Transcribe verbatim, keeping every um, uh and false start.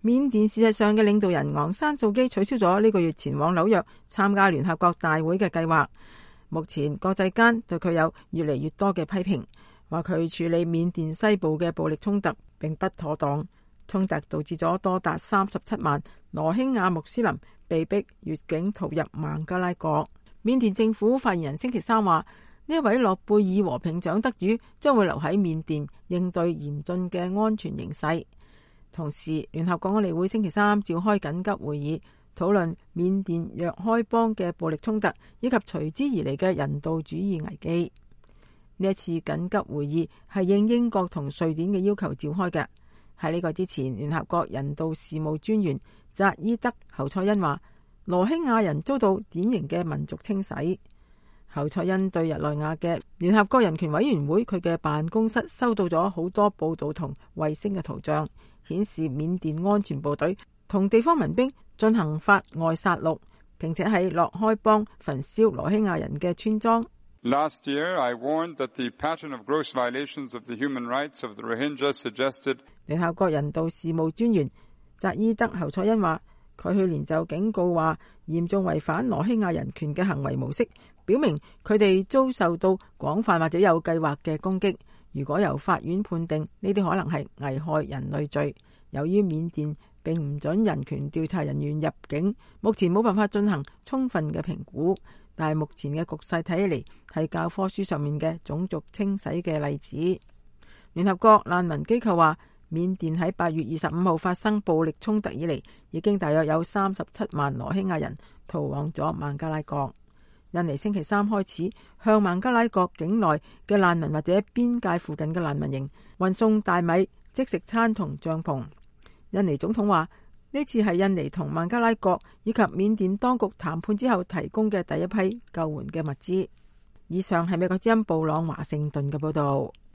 緬甸事實上嘅領導人昂山素基取消咗呢個月前往紐約參加聯合國大會嘅計劃。目前國際間對佢有越嚟越多嘅批評，話佢處理緬甸西部嘅暴力衝突並不妥當。衝突導致咗多達三十七萬羅興亞穆斯林被迫越境逃入孟加拉國。緬甸政府發言人星期三話，呢一位諾貝爾和平獎得主將會留喺緬甸應對嚴峻嘅安全形勢。同時，聯合國安理會星期三召開緊急會議，討論緬甸若開邦嘅暴力衝突以及隨之而嚟嘅人道主義危機。呢一次緊急會議係應英國同瑞典嘅要求召開嘅。喺呢個之前，聯合國人道事務專員扎伊德侯賽因話，羅興亞人遭到典型嘅民族清洗。侯賽因對日內瓦嘅聯合國人權委員會佢嘅辦公室收到咗好多報道同衛星嘅圖像，顯示緬甸安全部隊同地方民兵進行法外殺戮，並且喺洛開邦焚燒羅興亞人嘅村莊。 Last year, I warned that the pattern of gross violations of the human rights of the Rohingya suggested。 聯合國人道事務專員扎伊德侯賽因話，佢去年就警告話，嚴重違反羅興亞人權嘅行為模式，表明佢哋遭受到廣泛或者有計劃嘅攻擊。如果由法院判定，呢啲可能係危害人類罪。由於緬甸並唔准人權調查人員入境，目前冇辦法進行充分嘅評估。但係目前嘅局勢睇起嚟係教科書上面嘅種族清洗嘅例子。聯合國難民機構話，緬甸喺八月二十五號發生暴力衝突以嚟，已經大約有三十七萬羅興亞人逃往咗孟加拉國。印尼星期三開始向孟加拉國境內嘅難民或者邊界附近嘅難民營運送大米、即食餐同帳篷。印尼總統話，呢次係印尼同孟加拉國以及緬甸當局談判之後提供嘅第一批救援嘅物資。以上係美國之音布朗華盛頓嘅報道。